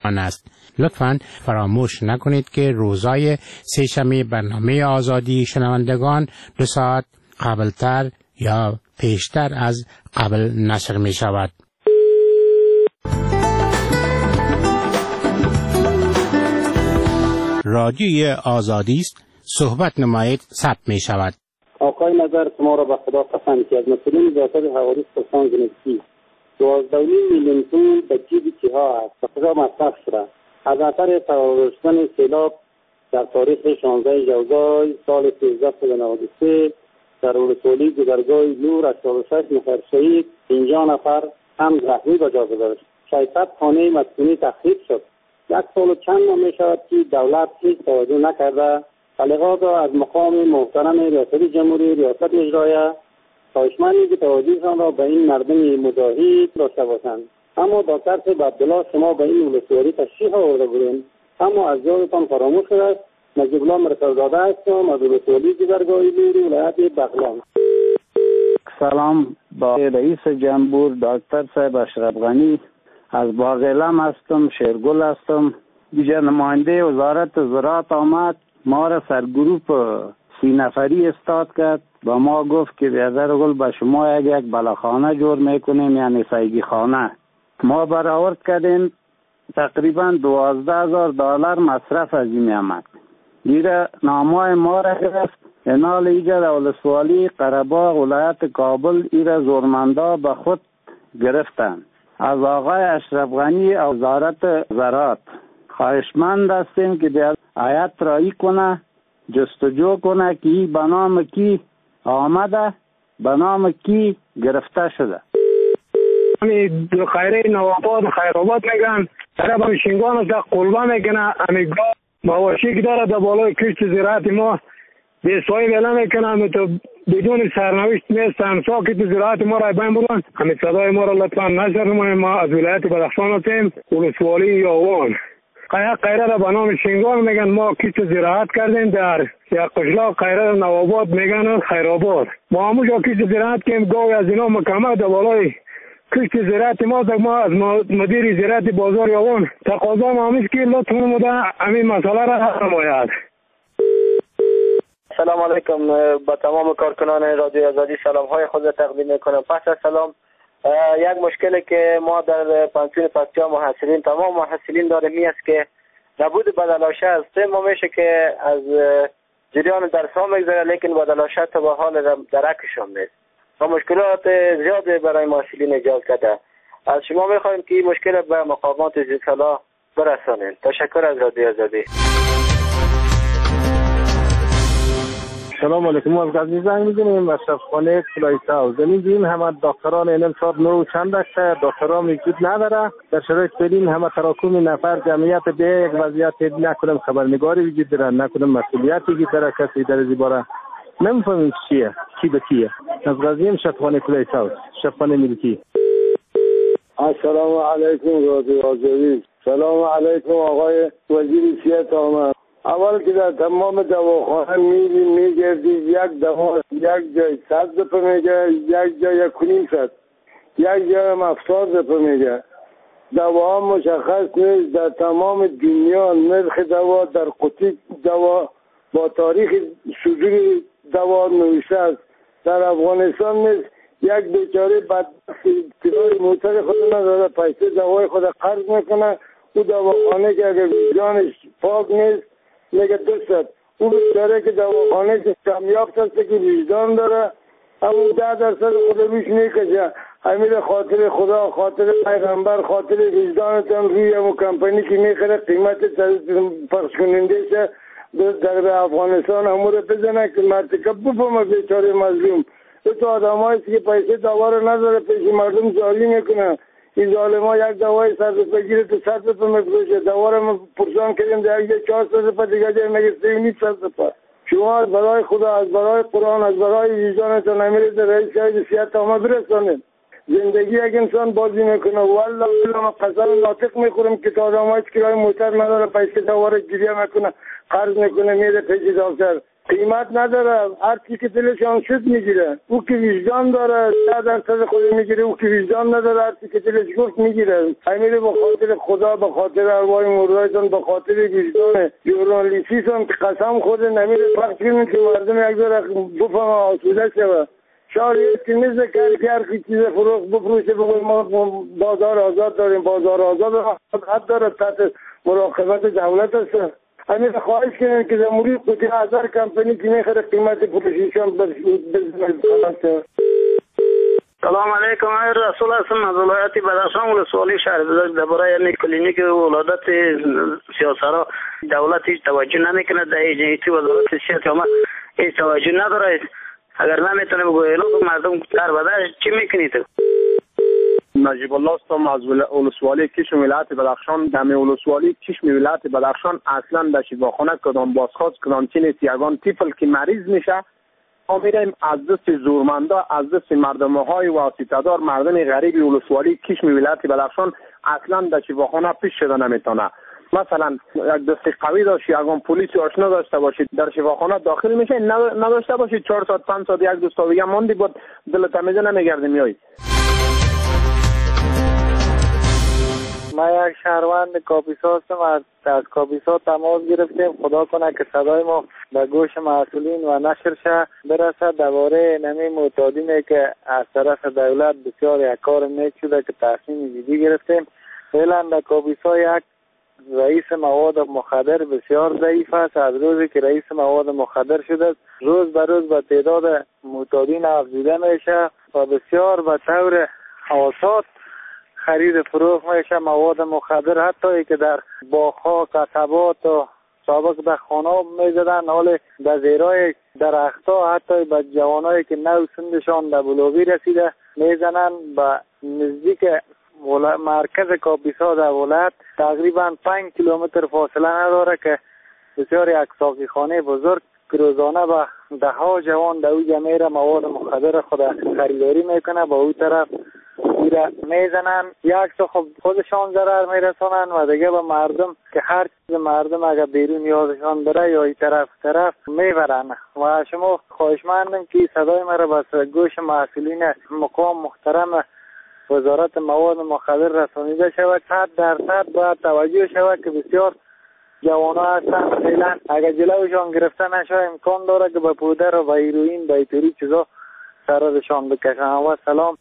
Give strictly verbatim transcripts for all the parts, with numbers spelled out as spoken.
آن است. لطفاً فراموش نکنید که روزهای سه‌شنبه برنامه آزادی شنوندگان دو ساعت قبلتر یا پیشتر از قبل نشر می شود. رادیوی آزادی است، صحبت نمایید، ثبت می شود. آقای نظر شما را به خدا قسم که از مسئولین ریاست حوادث پرسان زنگی دوازده و نیم میلیون پول به جیب کیها است و کجا مصرف شده. از اثر فرارسیدن سیلاب در تاریخ شانزده ژوئیه سال سیزده صد و نود و سه در ولسوالی گذرگاه نور هشتاد و شش نفر شهید، پنجاه نفر هم زخمی به جا گذاشت. ششصد خانه مسکونی تخریب شد. یک سال و چند ماه می شود که دولت هیچ توجه نکرده. لذا از مقام محترم ریاست جمهوری ریاست اجرایه خواهشمندی که توجهشان را به این مردم مجاهد داشته باشند. اما با طرز عبدالله شما به این ولسوالی تشریف آورده بودین، اما از یادتان فراموش شده است. نجیب الله مرکززاده هستم از ولسوالی گذرگاه نور ولایت بغلان. سلام، با رئیس جمهور دکتر صاحب اشرف غنی از باغلم هستم، شیرگل هستم. دیگر نماینده وزارت زراعت آمد، ما را سرگروپ سی نفری استاد کرد و ما گفت که بیادر گل به شما یک یک بلاخانه جور میکنیم، یعنی سیگی خانه. ما برآورد کردیم تقریبا دوازده هزار دلار مصرف از این آمد. دیره نامای ما را گرفت، انال ایجا در ولسوالی قره‌باغ ولایت کابل ایره زورمندا به خود گرفتند. از آقای اشرف غنی وزارت زراعت خواهشمند هستیم که بیاد آیت رایی کنه، جستجو کنه که این به نام کی آمده، به نام کی گرفته شده. امی دو خیره نواباد خیرآباد میگن، طرف همی شنگان از قلبه میکنه، امی گاه مواشی که داره در بالای کشت زراعت ما بیسوایی بیله میکنه، امی تو بدون سرنوشت نیستن ساکت زراعت ما را بین بودن. امی صدای ما را لطفا نشر نماییم. ما از ولایت بدخشان هستیم، ولسوالی یاوان. قیه قیره را به نام شنگان میگن. ما کشت زراعت کردیم در یک قشلاق قیره نواباد میگن خیرآباد. ما همونجا کشت زراعت کردیم، گاوی از اینا مکمه در بالای کشت زراعت ما در ما از مدیر زراعت بازار یاوان تقاضا ما همیست که لطف نموده همین مسئله را حل نماید. سلام علیکم. با تمام کارکنان رادیو آزادی سلام های خود تقدیم میکنم. پس از سلام، یک مشکلی که ما در پانسیون پکتیا محصلین تمام محصلین داریم می است که نبود بدلاشه از سه ماه میشه که از جریان درس ها میگذره، لیکن بدلاشه تا به حال درکشان نیست و مشکلات زیاد برای محصلین ایجاد کرده. از شما میخوایم که این مشکل به مقامات ذی‌صلاح برسانید. تشکر از رادیو آزادی. سلام علیکم. ما از غزنی زنگ می‌زنیم و شفاخانه کلایساو زمین همه دکتران اینم سال نو چند داشته دکتران موجود نداره. در شرایط فعلی همه تراکم نفر جمعیت به یک وضعیت نکنم خبرنگاری وجود داره، نکنم مسئولیتی که داره کسی در زیباره نمی‌فهمیم چیه کی به کیه. از غزنی شفاخانه کلایساو شفاخانه ملکی. السلام علیکم رادیو آزادی. سلام علیکم آقای وزیر صحت آمد. اول که در تمام دواخانه میری میگردی یک دوا یک جای صد روپه میگه، یک جای یک کنیم صد، یک جای هم هفتاد روپه میگه. دوا هم مشخص نیست. در تمام دنیا نرخ دوا در قطعی دوا با تاریخ صدور دوا نوشته است. در افغانستان نیست. یک بیچاره بدبختی تیرای موتر خود نداره، پیسه دوای خود قرض میکنه. او دواخانه که اگر ویزانش پاک نیست میگه دوست او بیچاره که دواخانه که کمیاب هست که وجدان داره، اما ده درصد خود روش میکشه. امیر خاطر خدا، خاطر پیغمبر، خاطر وجدانتان روی همون کمپانی که میخره قیمت پخش کننده شه در افغانستان همون رو بزنه که مرتکب بفهمه بیچاره مظلوم. تو آدم هاییست که پیسه دوا رو نداره پیش مردم جاری میکنه. این ظالم ها یک دوای صد روپه گیره تو صد روپه مفروشه. دوا رو ما پرسان کردیم در یک چهار صد روپه دیگه جای مگه سه نیست صد روپه. شما از برای خدا، از برای قرآن، از برای ویژانتان امیرید رئیس شاید صحت آمد برسانید. زندگی یک انسان بازی میکنه. والله والله ما قسم ناطق میخورم که تا آدم هاییست که رای موتر نداره پیسه دوا رو گیریه میکنه، قرض میکنه میره پیش دکتر. قیمت نداره، هر چی که دلشان شد میگیره. او که وجدان داره ده درصد خود میگیره، او که وجدان نداره هر چی که دلش گفت میگیره. همین به خاطر خدا، به خاطر ارواح مردایتان، به خاطر وجدان ژورنالیستیتون که قسم خود نمیره وقت کنید که مردم یک ذره بفهم آسوده شوه. شاید که نزد کاری که هر چیز فروخت بفروشه بگوید ما بازار آزاد داریم. بازار آزاد حد داره، تحت مراقبت دولت است. همین خواهش کنیم که جمهوری قوتی هزار کمپانی که میخوره قیمت پروشیشان بزنید. سلام علیکم. من رسول هستم از ولایت بدخشان ولسوالی شهر بزرگ. درباره یعنی کلینیک ولادت سیاسرا دولت هیچ توجه نمیکنه. در ایجنسی وزارت صحت ما هیچ توجه نداره. اگر نمیتونه بگوید مردم کار بده چی میکنید؟ نجیب الله هستم از ولسوالی کشم ولایت بدخشان. در ولسوالی کشم ولایت بدخشان اصلا در شفاخانه کدام بازخواست کدام چین یگان طفل که مریض میشه ما میریم از دست زورمندا، از دست مردم های واسطه‌دار، مردم غریب ولسوالی کشم ولایت بدخشان اصلا در شفاخانه پیش شده نمیتونه. مثلا یک دست قوی داشت، یگان پلیس آشنا داشته باشید در شفاخانه داخل میشه، نداشته باشید چهار ساعت پنج ساعت یک دوست دیگه موندی بود دلت میزه نمیگرده میای. ما یک شهروند کاپیسا هستم. از, از کاپیسا تماس گرفتیم. خدا کنه که صدای ما به گوش مسئولین و نشر شه برسد. درباره نمی معتادینه که از طرف دولت بسیار یک کار نیک شده که تصمیم جدی گرفتیم. فعلا در کاپیسا یک رئیس مواد مخدر بسیار ضعیف است. از روزی که رئیس مواد مخدر شده روز به روز به تعداد معتادین افزوده میشه و بسیار به طور آسان خرید فروخت میشه مواد مخدر. حتی که در باغ‌ها، قصبات و سابق در خانه میزدن، حال در زیرای درختها حتی به جوانایی که نو سندشان در بلوغی رسیده میزنن. به نزدیک مرکز کاپیسا در ولایت تقریبا پنج کیلومتر فاصله نداره که بسیار یک ساقی خانه بزرگ که روزانه به ده ها جوان در اوجه میره مواد مخدر خود خریداری میکنه، با اون طرف میره میزنن. یک تو خب خودشان ضرر میرسانن و دیگه به مردم که هر چیز مردم اگر بیرون یادشان بره یا این طرف طرف میبرن. و شما خواهشمندم که صدای مرا به گوش مسئولین مقام محترم وزارت مواد مخدر رسانیده شود. صد درصد باید توجه شود که بسیار جوانا هستن فعلا اگر جلوشان گرفته نشه امکان داره که به پودر و به هیروئین به اینطوری چیزا سرشان بکشن. و سلام.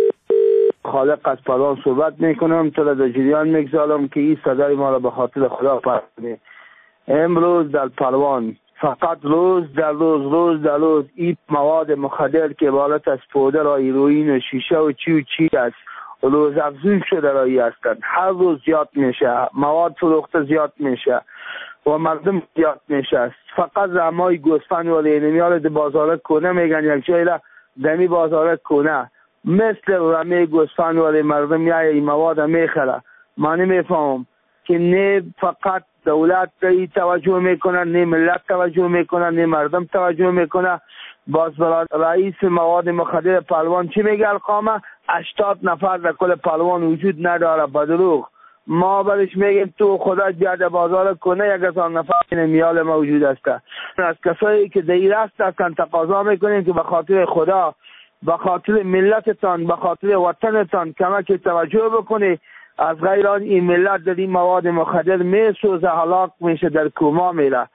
خالق از پروان صحبت میکنم. تو را در جریان میگذارم که این صدای ما را به خاطر خدا پخش کنید. امروز در پروان فقط روز در روز روز در روز این مواد مخدر که عبارت از پودر و هیروئین و شیشه و چی و چی است روز افزون شده رایی هستند. هر روز زیاد میشه، مواد فروخته زیاد میشه و مردم زیاد میشه. فقط رمای گوسفند و لینمیال در بازار کنه میگن یک جایی را دمی بازار کنه مثل رمه گوسفند و مردم میایه این مواد میخره. من نمیفهم که نه فقط دولت ای توجه میکنه، نه ملت توجه میکنه، نه مردم توجه میکنه. باز برای رئیس مواد مخدر پهلوان چی میگه؟ القامه هشتاد نفر در کل پهلوان وجود نداره. بدروغ. ما برش میگیم تو خدا بیاد بازار کنه یک هزار نفر میال موجود است. از کسایی که دیر است هستن تقاضا میکنیم که به خاطر خدا، به خاطر ملتتان، به خاطر وطنتان کمک توجه بکنی. از غیر آن این ملت در این مواد مخدر میسوزه، هلاک میشه، در کوما میره.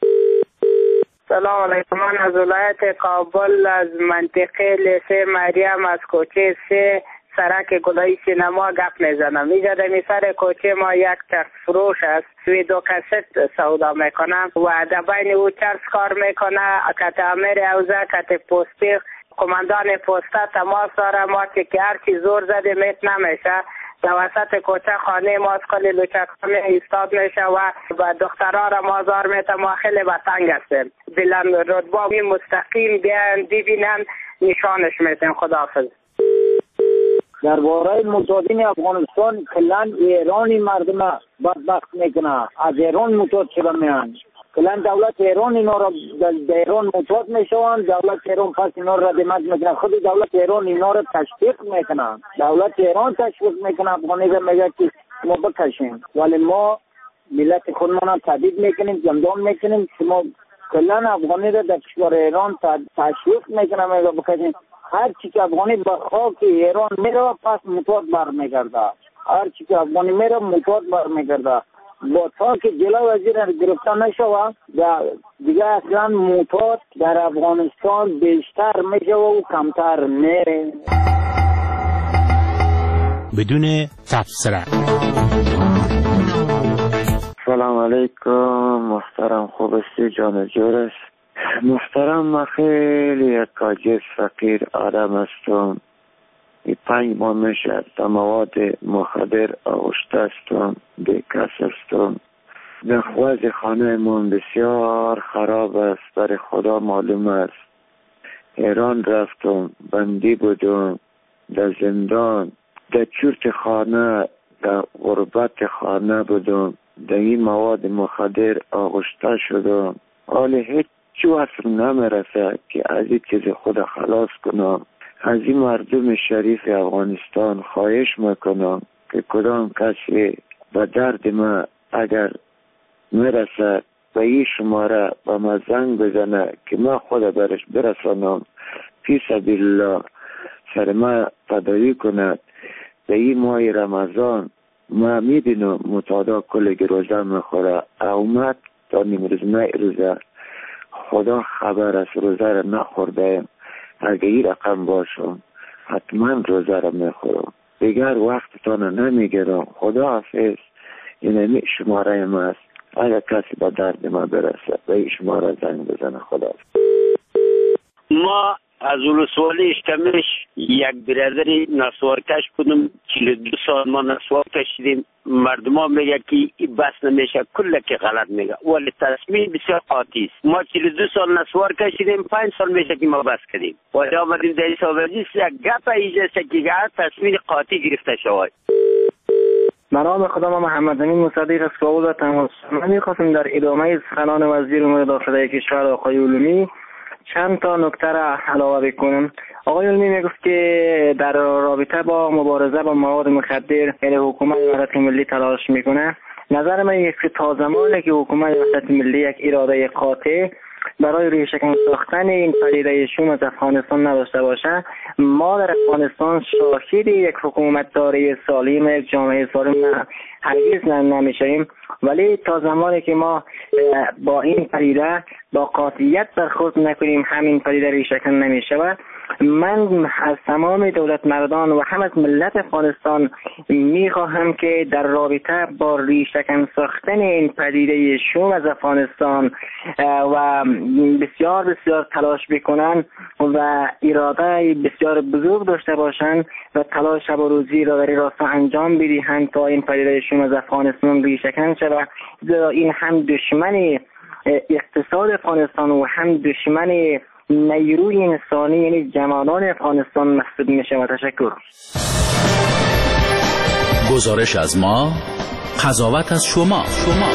سلام علیکم. من از ولایت کابل از منطقه لیسه مریم از کوچه سه سرک گلای سینما گپ میزنم. اینجا در سر کوچه ما یک چرس فروش است. وی دو کست سودا میکنم و در بین او چرس کار میکنه. کت امیر اوزه، کت پوستی، کماندان پوسته تماس داره. ما که هر چی زور زده میت نمیشه. در وسط کوچه خانه ما از کلی لوچکانه ایستاد میشه و با دخترها را مازار میته. ما خیلی بطنگ هستیم. بلند رتبه مستقیم بیان ببینن نشانش میتیم. خداحافظ. درباره معتادین افغانستان کلان ایرانی مردم بدبخت میکنه. از ایران معتاد شده میان. کلان دولت ایران اینا را در ایران معتاد میشوند. دولت ایران پس اینا را ردیمت میکنه. خود دولت ایران اینا را تشویق میکنه. دولت ایران تشویق میکنه. افغانی را میگه که ما بکشیم، ولی ما ملت خودمان را تبعید میکنیم، زندان میکنیم. شما کلان افغانی را در کشور ایران تشویق میکنه، میگه بکنید هر چی که افغانی به خاک ایران میره پس متواد برمیگرده، هر چی که افغانی میره متواد برمیگرده. با تا که جلو وزیر گرفته نشوه دیگه اصلا متواد در افغانستان بیشتر میشه و کمتر میره. بدون تبصره. سلام علیکم محترم، خوب استی جان جورش محترم. من خیلی یک عاجز فقیر آدم هستم. این پنج ماه میشه تا مواد مخدر آغشته هستم، بیکس هستم. نخواز خانه من بسیار خراب است، برای خدا معلوم است. ایران رفتم، بندی بودم، در زندان، در چورت خانه، در غربت خانه بودم، در این مواد مخدر آغشته شدم. حالا هیچ چو اصلا نمیرسه که از این چیز خود خلاص کنم. از این مردم شریف افغانستان خواهش میکنم که کدام کسی به درد ما اگر میرسه به این شماره به ما زنگ بزنه که ما خود برش برسانم، فی سبیل الله سر ما فدایی کند. به این ماه رمضان ما میبینم متعدا کل روزه میخوره، اومد تا نیم روز نه روزه خدا خبر است روزه را نخورده. اگه این رقم باشم حتما روزه را میخورم، دیگر وقتتان نمیگیرم. خدا حافظ. این شماره ما است، اگر کسی با درد ما برسه به این شماره زنگ بزنه. خدا حافظ. ما از ولسوالی اشتمش یک برادری نسوارکش بودم، چهل دو سال ما نسوار کشیدیم. مردم ها میگه که بس نمیشه، کله که غلط میگه، ولی تصمیم بسیار قاطی است. ما چهل دو سال نسوار کشیدیم، پنج سال میشه که ما بس کردیم. ولی آمدیم در ایسابرزیست یک گپ ایجاست که تصمیم قاطی گرفته شود. به نام خدا، ما محمد امین مصدق از کابل و تماس. من میخواستم در ادامه سخنان وزیر امور داخلی کشور آقای علومی چند تا نکته را علاوه بکنم. آقای علمی میگفت که در رابطه با مبارزه با مواد مخدر یعنی حکومت وحدت ملی تلاش میکنه. نظر من یک تا زمانی که حکومت وحدت ملی یک اراده قاطع برای ریشه‌کن ساختن این پدیده شوم از افغانستان نداشته باشه، ما در افغانستان شاهد یک حکومت داری سالم، یک جامعه سالم هرگز نمیشیم. ولی تا زمانی که ما با این پدیده با قاطعیت برخورد نکنیم، همین پدیده ریشه‌کن نمیشه. من از تمام دولت مردان و هم از ملت افغانستان میخواهم که در رابطه با ریشه‌کن ساختن این پدیده شوم از افغانستان و بسیار بسیار تلاش بکنن و اراده بسیار بزرگ داشته باشند و تلاش شب و روزی را در این راستا انجام بدهند تا این پدیده شوم از افغانستان ریشه‌کن شود. این هم دشمن اقتصاد افغانستان و هم دشمن نیروی انسانی یعنی جوانان افغانستان محسوب میشه. و تشکر. گزارش از ما، قضاوت از شما. شما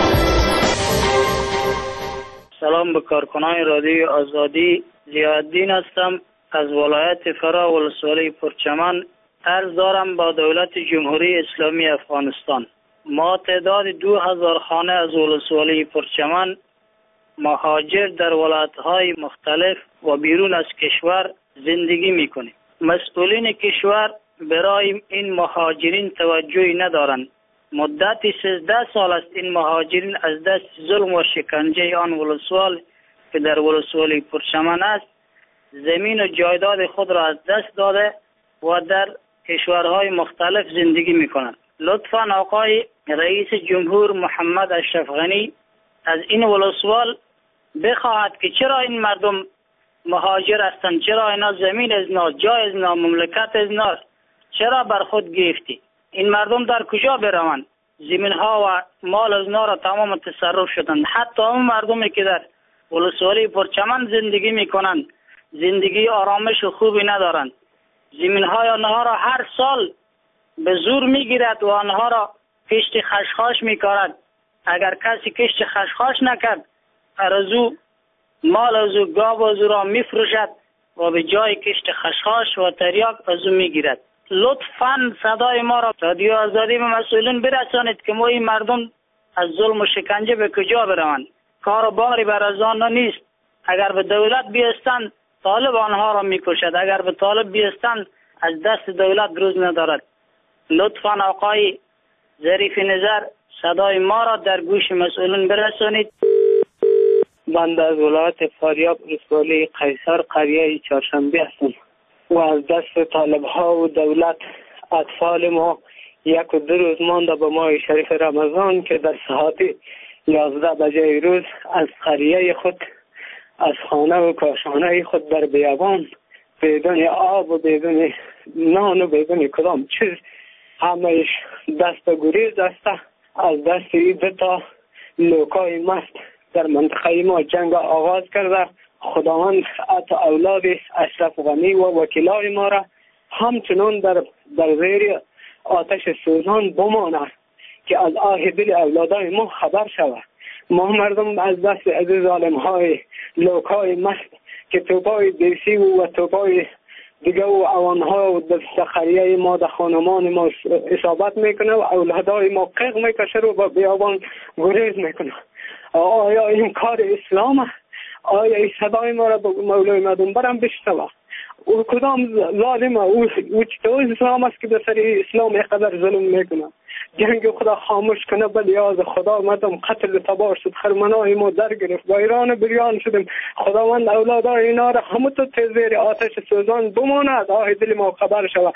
سلام به کارکنان رادیو آزادی. ضیاءالدین هستم از ولایت فرا ولسوالی پرچمن. عرض دارم با دولت جمهوری اسلامی افغانستان. ما تعداد دو هزار خانه از ولسوالی پرچمن مهاجر در ولایت‌های مختلف و بیرون از کشور زندگی می‌کنیم. مسئولین کشور برای این مهاجرین توجهی ندارند. مدت سیزده سال است این مهاجرین از دست ظلم و شکنجه آن ولسوال که در ولسوالی پرچمن است زمین و جایداد خود را از دست داده و در کشورهای مختلف زندگی می‌کنند. لطفاً آقای رئیس جمهور محمد اشرف غنی از این ولسوال بخواهد که چرا این مردم مهاجر هستند، چرا اینا زمین از نا، جای از نا، مملکت از نا، چرا بر خود گرفتی؟ این مردم در کجا بروند؟ زمین ها و مال از نا را تمام تصرف شدند. حتی اون مردمی که در ولسوالی پرچمن زندگی میکنند زندگی آرامش و خوبی ندارند. زمین های آنها را هر سال به زور میگیرد و آنها را کشت خشخاش میکارد. اگر کسی کشت خشخاش نکرد ارزو مال از او گاو از او را میفروشد و به جای کشت خشخاش و تریاک از او میگیرد. لطفاً صدای ما را رادیو آزادی به مسئولین برسانید که ما این مردم از ظلم و شکنجه به کجا بروند. کار باری بر از آن نیست. اگر به دولت بیستند طالب آنها را میکشد، اگر به طالب بیستند از دست دولت روز ندارد. لطفاً آقای ظریف نظر صدای ما را در گوش مسئولین برسانید. بنده از ولایت فاریاب ولسوالی قیصر قریه چهارشنبه هستم و از دست طالب ها و دولت اطفال ما یک و دو روز مانده به ماه شریف رمضان که در ساعت یازده بجه روز از قریه خود، از خانه و کاشانه خود در بیابان بدون آب و بدون نان و بدون کدام چیز همهش دست گریز است. از دست این دو تا لوکای مست در منطقه ما جنگ آغاز کرده. خداوند حتی اولاد اشرف غنی و وکیلای ما را همچنان در در زیر آتش سوزان بماند که از آه دل اولادای ما خبر شود. ما مردم از دست عزیز ظالم های لوکای مست که توپای دیسی و توپای دیگه و اوانها و در خریه ما در خانمان ما اصابت میکنه و اولادای ما قیق میکشه رو با بیابان گریز میکنه. آیا این کار اسلام است؟ آیا این صدای ما را به مولای مدون برم بشنوه؟ او کدام ظالم او او چطور اسلام است که به سر اسلام اینقدر ظلم میکنه؟ جنگ خدا خاموش کنه به لیاز خدا مردم قتل تبار شد، خرمنای ما در گرفت، با ایران بریان شدیم. خداوند اولادای اینا را همه تو تزیر آتش سوزان بماند، آه دل ما خبر شود.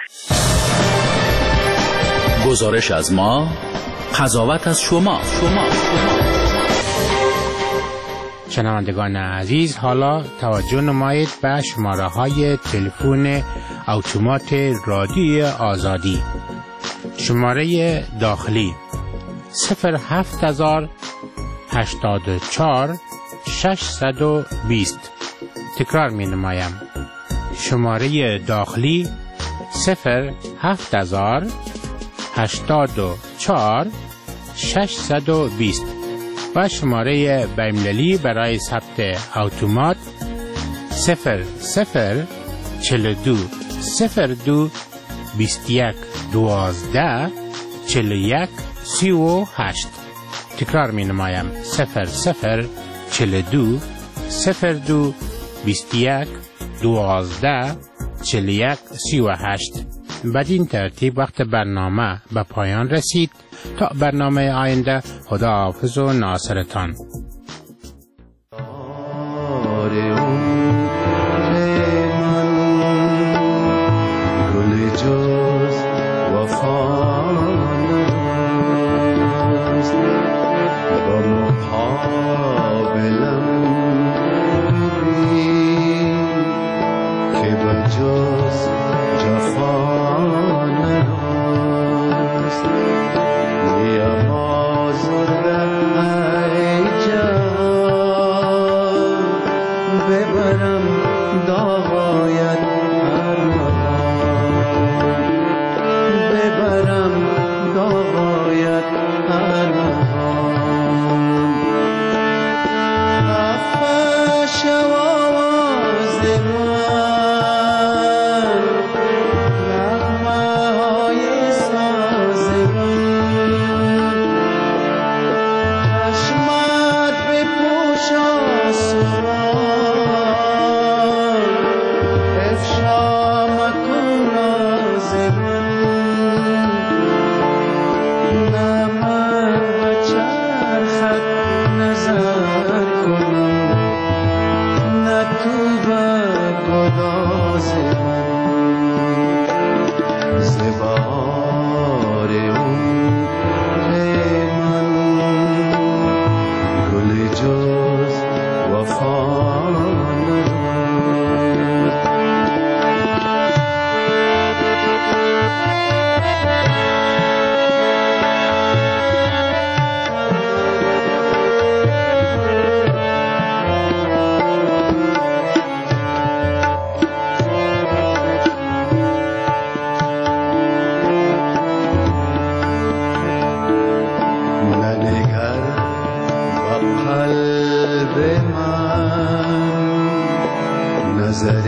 گزارش از ما، قضاوت از شما. شما شنوندگان عزیز، حالا توجه نمایید به شماره های تلفن اتومات رادیوی آزادی. شماره داخلی صفر هفت هزار هشتاد و چهار ششصد و بیست. تکرار می نمایم. شماره داخلی صفر هفت هزار هشتاد و چهار ششصد و بیست و شماره بین‌المللی برای ثبت اتومات صفر صفر چهل و دو صفر دو بیست و یک دوازده چهل و یک سی و هشت. تکرار می نمایم. صفر صفر چهل و دو صفر دو بیست و یک دوازده چهل و یک سی و هشت. بدین ترتیب وقت برنامه به پایان رسید. تا برنامه آینده، خدا حافظ و ناصرتان.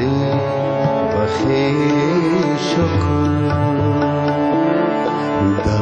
نظری بخیش کن